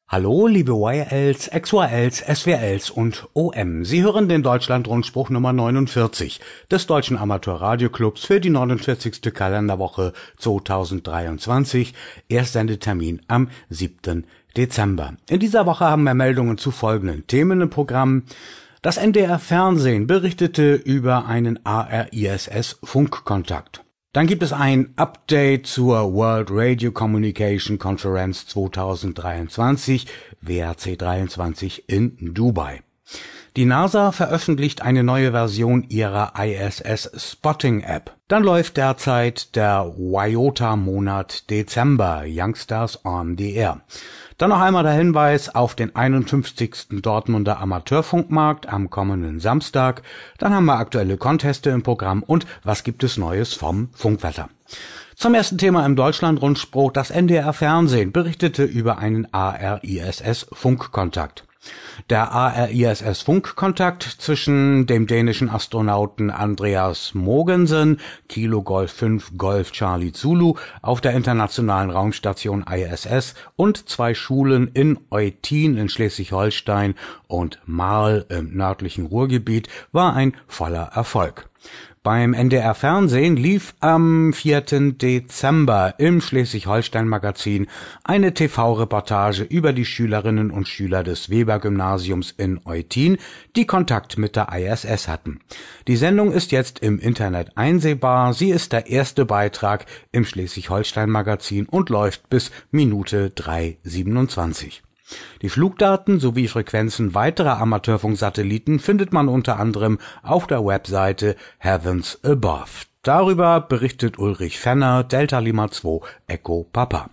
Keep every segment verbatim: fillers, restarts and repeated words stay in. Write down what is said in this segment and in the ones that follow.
Hallo, liebe Y Ls, X Y Ls, S W Ls und O M. Sie hören den Deutschlandrundspruch Nummer neunundvierzig des Deutschen Amateurradioclubs für die neunundvierzigste Kalenderwoche zweitausenddreiundzwanzig. Erstsendetermin am siebten Dezember. In dieser Woche haben wir Meldungen zu folgenden Themen im Programm. Das N D R Fernsehen berichtete über einen A R I S S-Funkkontakt. Dann gibt es ein Update zur World Radio Communication Conference zweitausenddreiundzwanzig, W R C dreiundzwanzig in Dubai. Die NASA veröffentlicht eine neue Version ihrer I S S Spotting App. Dann läuft derzeit der Y O T A-Monat Dezember, Youngsters on the Air. Dann noch einmal der Hinweis auf den einundfünfzigsten Dortmunder Amateurfunkmarkt am kommenden Samstag. Dann haben wir aktuelle Conteste im Programm und was gibt es Neues vom Funkwetter. Zum ersten Thema im Deutschlandrundspruch. Das N D R Fernsehen berichtete über einen A R I S S-Funkkontakt. Der A R I S S-Funkkontakt zwischen dem dänischen Astronauten Andreas Mogensen, Kilo Golf fünf Golf Charlie Zulu, auf der internationalen Raumstation I S S und zwei Schulen in Eutin in Schleswig-Holstein und Marl im nördlichen Ruhrgebiet war ein voller Erfolg. Beim N D R Fernsehen lief am vierten Dezember im Schleswig-Holstein-Magazin eine T V-Reportage über die Schülerinnen und Schüler des Weber-Gymnasiums in Eutin, die Kontakt mit der I S S hatten. Die Sendung ist jetzt im Internet einsehbar. Sie ist der erste Beitrag im Schleswig-Holstein-Magazin und läuft bis Minute drei siebenundzwanzig. Die Flugdaten sowie Frequenzen weiterer Amateurfunksatelliten findet man unter anderem auf der Webseite Heavens Above. Darüber berichtet Ulrich Fenner, Delta Lima zwei Echo Papa.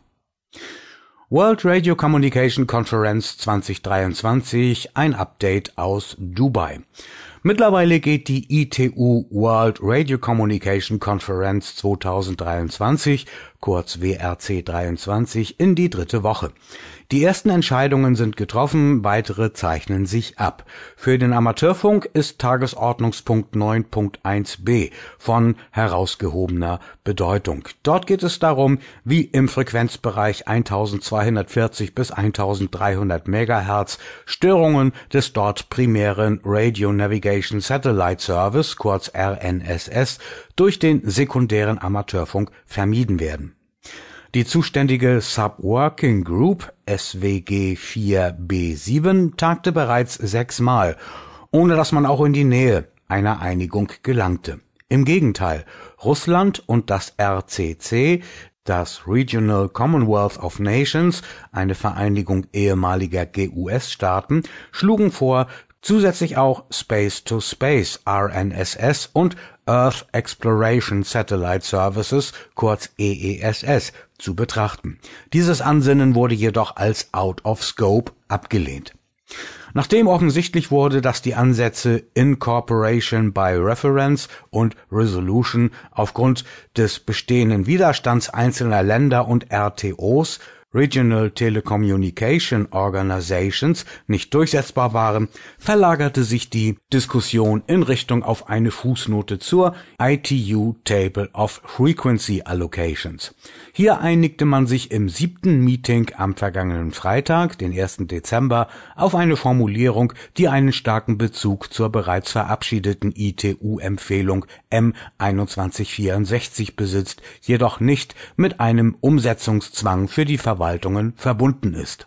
World Radio Communication Conference zweitausenddreiundzwanzig, ein Update aus Dubai. Mittlerweile geht die I T U World Radio Communication Conference zweitausenddreiundzwanzig, kurz W R C dreiundzwanzig, in die dritte Woche. Die ersten Entscheidungen sind getroffen, weitere zeichnen sich ab. Für den Amateurfunk ist Tagesordnungspunkt neun Punkt eins b von herausgehobener Bedeutung. Dort geht es darum, wie im Frequenzbereich eintausendzweihundertvierzig bis eintausenddreihundert Megahertz Störungen des dort primären Radio Navigation Satellite Service, kurz R N S S, durch den sekundären Amateurfunk vermieden werden. Die zuständige Sub-Working Group S W G vier b sieben tagte bereits sechsmal, ohne dass man auch in die Nähe einer Einigung gelangte. Im Gegenteil, Russland und das R C C, das Regional Commonwealth of Nations, eine Vereinigung ehemaliger G U S-Staaten, schlugen vor, zusätzlich auch Space-to-Space R N S S und Earth Exploration Satellite Services, kurz E E S S, zu betrachten. Dieses Ansinnen wurde jedoch als out of scope abgelehnt. Nachdem offensichtlich wurde, dass die Ansätze Incorporation by Reference und Resolution aufgrund des bestehenden Widerstands einzelner Länder und R T Os, Regional Telecommunication Organizations, nicht durchsetzbar waren, verlagerte sich die Diskussion in Richtung auf eine Fußnote zur I T U Table of Frequency Allocations. Hier einigte man sich im siebten Meeting am vergangenen Freitag, den ersten Dezember, auf eine Formulierung, die einen starken Bezug zur bereits verabschiedeten I T U-Empfehlung M einundzwanzig vierundsechzig besitzt, jedoch nicht mit einem Umsetzungszwang für die Verwaltungen verbunden ist.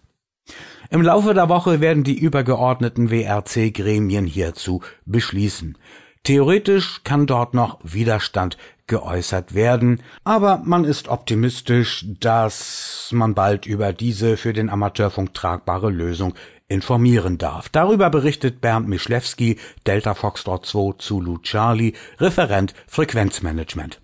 Im Laufe der Woche werden die übergeordneten W R C-Gremien hierzu beschließen. Theoretisch kann dort noch Widerstand geäußert werden, aber man ist optimistisch, dass man bald über diese für den Amateurfunk tragbare Lösung informieren darf. Darüber berichtet Bernd Mischlewski, Delta Foxtrot zwei Zulu Charlie, Referent Frequenzmanagement.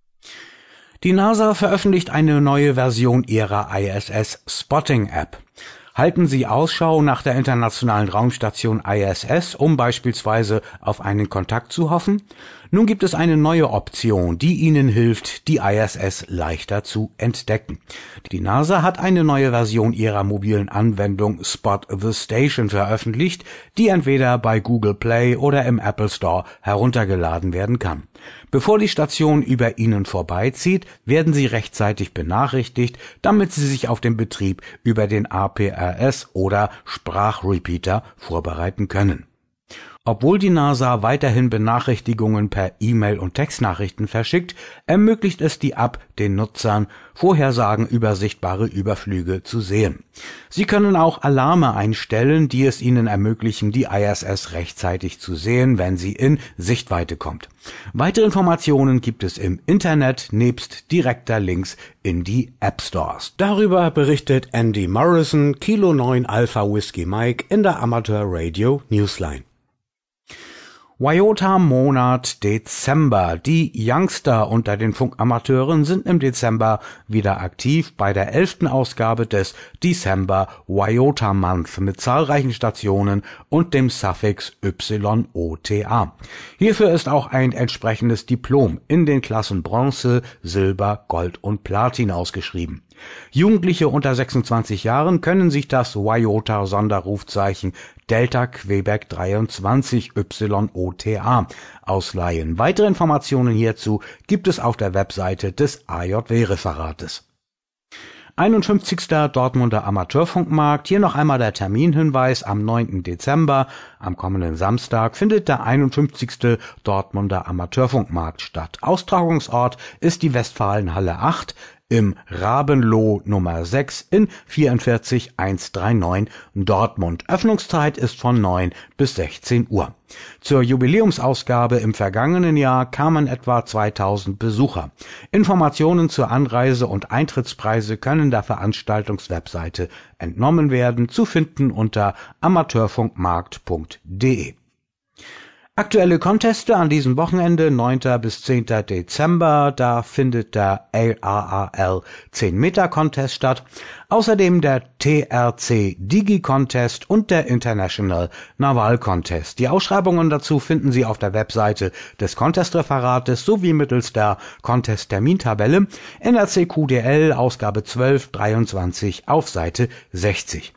Die NASA veröffentlicht eine neue Version ihrer I S S Spotting App. Halten Sie Ausschau nach der internationalen Raumstation I S S, um beispielsweise auf einen Kontakt zu hoffen? Nun gibt es eine neue Option, die Ihnen hilft, die I S S leichter zu entdecken. Die NASA hat eine neue Version ihrer mobilen Anwendung Spot the Station veröffentlicht, die entweder bei Google Play oder im Apple Store heruntergeladen werden kann. Bevor die Station über Ihnen vorbeizieht, werden Sie rechtzeitig benachrichtigt, damit Sie sich auf den Betrieb über den A P R S oder Sprachrepeater vorbereiten können. Obwohl die NASA weiterhin Benachrichtigungen per E-Mail und Textnachrichten verschickt, ermöglicht es die App den Nutzern, Vorhersagen über sichtbare Überflüge zu sehen. Sie können auch Alarme einstellen, die es Ihnen ermöglichen, die I S S rechtzeitig zu sehen, wenn sie in Sichtweite kommt. Weitere Informationen gibt es im Internet nebst direkter Links in die App Stores. Darüber berichtet Andy Morrison, Kilo neun Alpha Whiskey Mike in der Amateur Radio Newsline. Waiota-Monat Dezember. Die Youngster unter den Funkamateuren sind im Dezember wieder aktiv bei der elften Ausgabe des December Waiota Month mit zahlreichen Stationen und dem Suffix Y O T A. Hierfür ist auch ein entsprechendes Diplom in den Klassen Bronze, Silber, Gold und Platin ausgeschrieben. Jugendliche unter sechsundzwanzig Jahren können sich das Waiota-Sonderrufzeichen Delta Quebec dreiundzwanzig Y O T A ausleihen. Weitere Informationen hierzu gibt es auf der Webseite des A J W-Referates. einundfünfzigster Dortmunder Amateurfunkmarkt. Hier noch einmal der Terminhinweis. Am neunten Dezember, am kommenden Samstag, findet der einundfünfzigste Dortmunder Amateurfunkmarkt statt. Austragungsort ist die Westfalenhalle acht im Rabenloh Nummer sechs in vierundvierzig hundertneununddreißig Dortmund. Öffnungszeit ist von neun bis sechzehn Uhr. Zur Jubiläumsausgabe im vergangenen Jahr kamen etwa zweitausend Besucher. Informationen zur Anreise und Eintrittspreise können der Veranstaltungswebseite entnommen werden, zu finden unter amateurfunkmarkt punkt de. Aktuelle Conteste an diesem Wochenende, neunten bis zehnten Dezember, da findet der A R A L zehn Meter Contest statt, außerdem der T R C Digi Contest und der International Naval Contest. Die Ausschreibungen dazu finden Sie auf der Webseite des Contest-Referates sowie mittels der Contest-Termintabelle N R C Q D L Ausgabe zwölf dreiundzwanzig auf Seite sechzig.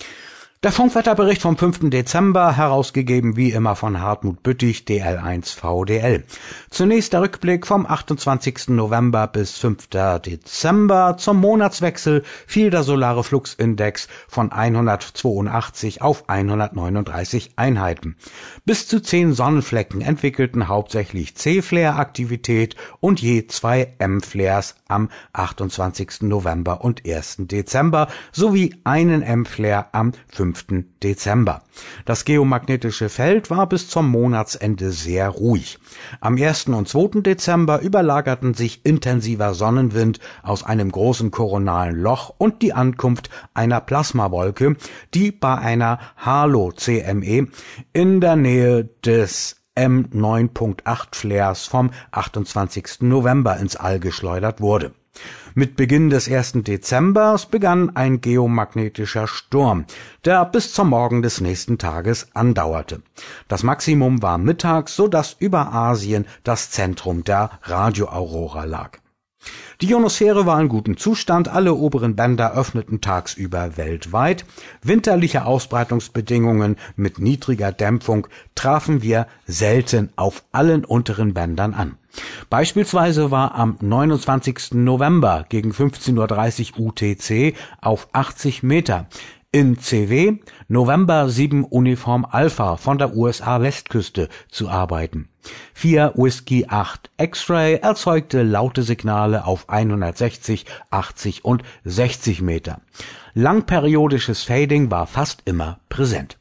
Der Funkwetterbericht vom fünften Dezember, herausgegeben wie immer von Hartmut Büttich, D L eins V D L. Zunächst der Rückblick vom achtundzwanzigsten November bis fünften Dezember. Zum Monatswechsel fiel der solare Fluxindex von hundertzweiundachtzig auf hundertneununddreißig Einheiten. Bis zu zehn Sonnenflecken entwickelten hauptsächlich C-Flare-Aktivität und je zwei M-Flares am achtundzwanzigsten November und ersten Dezember sowie einen M-Flare am fünften Dezember. Das geomagnetische Feld war bis zum Monatsende sehr ruhig. Am ersten und zweiten Dezember überlagerten sich intensiver Sonnenwind aus einem großen koronalen Loch und die Ankunft einer Plasmawolke, die bei einer Halo-C M E in der Nähe des M neun Punkt acht Flares vom achtundzwanzigsten November ins All geschleudert wurde. Mit Beginn des ersten Dezembers begann ein geomagnetischer Sturm, der bis zum Morgen des nächsten Tages andauerte. Das Maximum war mittags, so dass über Asien das Zentrum der Radioaurora lag. Die Ionosphäre war in gutem Zustand, alle oberen Bänder öffneten tagsüber weltweit. Winterliche Ausbreitungsbedingungen mit niedriger Dämpfung trafen wir selten auf allen unteren Bändern an. Beispielsweise war am neunundzwanzigsten November gegen fünfzehn Uhr dreißig U T C auf achtzig Meter in C W November sieben Uniform Alpha von der U S A-Westküste zu arbeiten. vier Whiskey acht X-Ray erzeugte laute Signale auf hundertsechzig, achtzig und sechzig Meter. Langperiodisches Fading war fast immer präsent.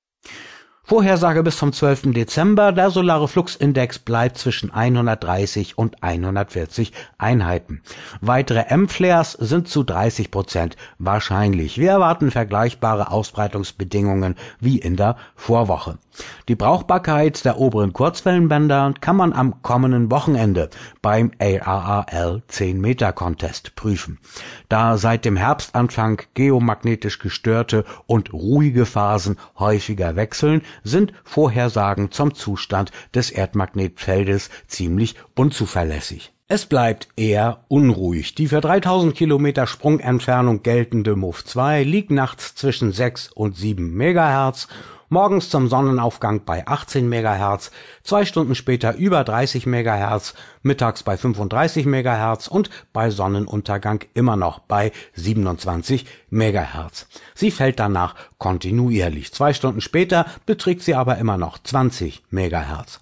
Vorhersage bis zum zwölften Dezember, der solare Fluxindex bleibt zwischen hundertdreißig und hundertvierzig Einheiten. Weitere M-Flares sind zu dreißig Prozent wahrscheinlich. Wir erwarten vergleichbare Ausbreitungsbedingungen wie in der Vorwoche. Die Brauchbarkeit der oberen Kurzwellenbänder kann man am kommenden Wochenende beim A R A L zehn Meter Contest prüfen. Da seit dem Herbstanfang geomagnetisch gestörte und ruhige Phasen häufiger wechseln, sind Vorhersagen zum Zustand des Erdmagnetfeldes ziemlich unzuverlässig. Es bleibt eher unruhig. Die für dreitausend Kilometer Sprungentfernung geltende M U F zwei liegt nachts zwischen sechs und sieben Megahertz, morgens zum Sonnenaufgang bei achtzehn Megahertz, zwei Stunden später über dreißig Megahertz, mittags bei fünfunddreißig Megahertz und bei Sonnenuntergang immer noch bei siebenundzwanzig Megahertz. Sie fällt danach kontinuierlich. Zwei Stunden später beträgt sie aber immer noch zwanzig Megahertz.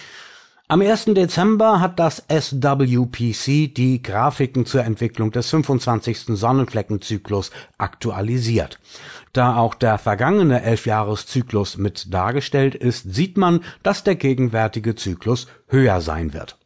Am ersten Dezember hat das S W P C die Grafiken zur Entwicklung des fünfundzwanzigsten Sonnenfleckenzyklus aktualisiert. Da auch der vergangene Elfjahreszyklus mit dargestellt ist, sieht man, dass der gegenwärtige Zyklus höher sein wird.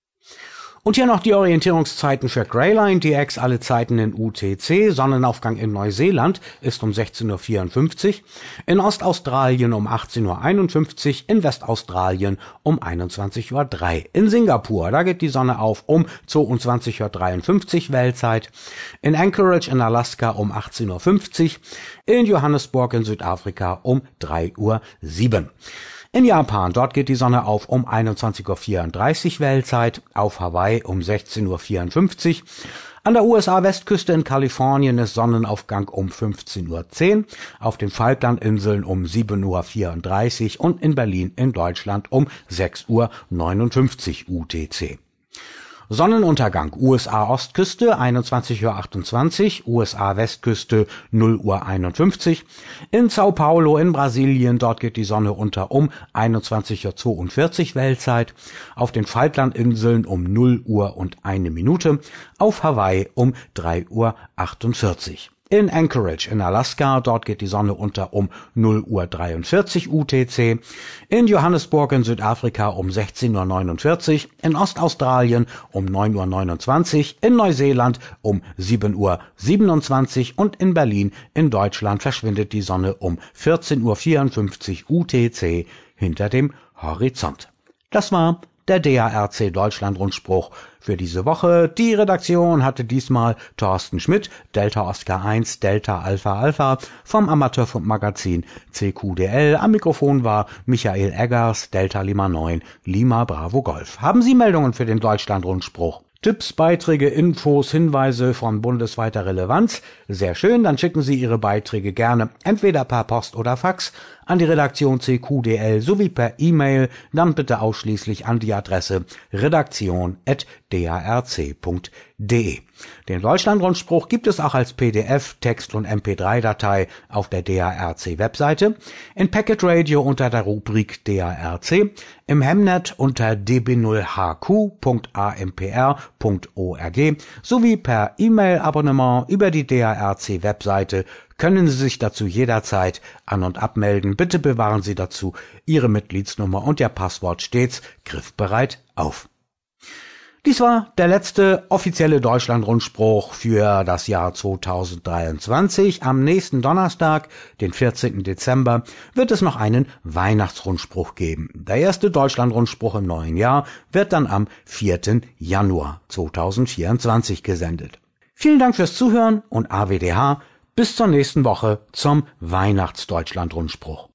Und hier noch die Orientierungszeiten für Greyline D X, alle Zeiten in U T C. Sonnenaufgang in Neuseeland ist um sechzehn Uhr vierundfünfzig, in Ostaustralien um achtzehn Uhr einundfünfzig, in Westaustralien um einundzwanzig Uhr drei. In Singapur, da geht die Sonne auf um zweiundzwanzig Uhr dreiundfünfzig Weltzeit, in Anchorage in Alaska um achtzehn Uhr fünfzig, in Johannesburg in Südafrika um drei Uhr sieben. In Japan, dort geht die Sonne auf um einundzwanzig Uhr vierunddreißig Weltzeit, auf Hawaii um sechzehn Uhr vierundfünfzig, an der U S A-Westküste in Kalifornien ist Sonnenaufgang um fünfzehn Uhr zehn, auf den Falklandinseln um sieben Uhr vierunddreißig und in Berlin in Deutschland um sechs Uhr neunundfünfzig U T C. Sonnenuntergang U S A-Ostküste einundzwanzig Uhr achtundzwanzig, U S A-Westküste null Uhr einundfünfzig, in Sao Paulo in Brasilien, dort geht die Sonne unter um einundzwanzig Uhr zweiundvierzig Weltzeit, auf den Falklandinseln um null Uhr und eine Minute, auf Hawaii um drei Uhr achtundvierzig. In Anchorage in Alaska, dort geht die Sonne unter um null Uhr dreiundvierzig U T C, in Johannesburg in Südafrika um sechzehn Uhr neunundvierzig, in Ostaustralien um neun Uhr neunundzwanzig, in Neuseeland um sieben Uhr siebenundzwanzig und in Berlin in Deutschland verschwindet die Sonne um vierzehn Uhr vierundfünfzig U T C hinter dem Horizont. Das war der D A R C Deutschland-Rundspruch für diese Woche. Die Redaktion hatte diesmal Thorsten Schmidt, Delta Oscar eins, Delta Alpha Alpha vom Amateurfunkmagazin C Q D L. Am Mikrofon war Michael Eggers, Delta Lima neun, Lima Bravo Golf. Haben Sie Meldungen für den Deutschland-Rundspruch? Tipps, Beiträge, Infos, Hinweise von bundesweiter Relevanz? Sehr schön, dann schicken Sie Ihre Beiträge gerne entweder per Post oder Fax an die Redaktion C Q D L sowie per E-Mail, dann bitte ausschließlich an die Adresse redaktion at d a r c punkt d e. Den Deutschland-Rundspruch gibt es auch als P D F, Text- und M P drei Datei auf der D A R C-Webseite, in Packet Radio unter der Rubrik D A R C, im Hemnet unter d b null h q punkt a m p r punkt org sowie per E-Mail-Abonnement über die D A R C-Webseite können Sie sich dazu jederzeit an- und abmelden. Bitte bewahren Sie dazu Ihre Mitgliedsnummer und Ihr Passwort stets griffbereit auf. Dies war der letzte offizielle Deutschland-Rundspruch für das Jahr zweitausenddreiundzwanzig. Am nächsten Donnerstag, den vierzehnten Dezember, wird es noch einen Weihnachtsrundspruch geben. Der erste Deutschland-Rundspruch im neuen Jahr wird dann am vierten Januar zweitausendvierundzwanzig gesendet. Vielen Dank fürs Zuhören und A W D H. Bis zur nächsten Woche zum Weihnachts-Deutschland-Rundspruch.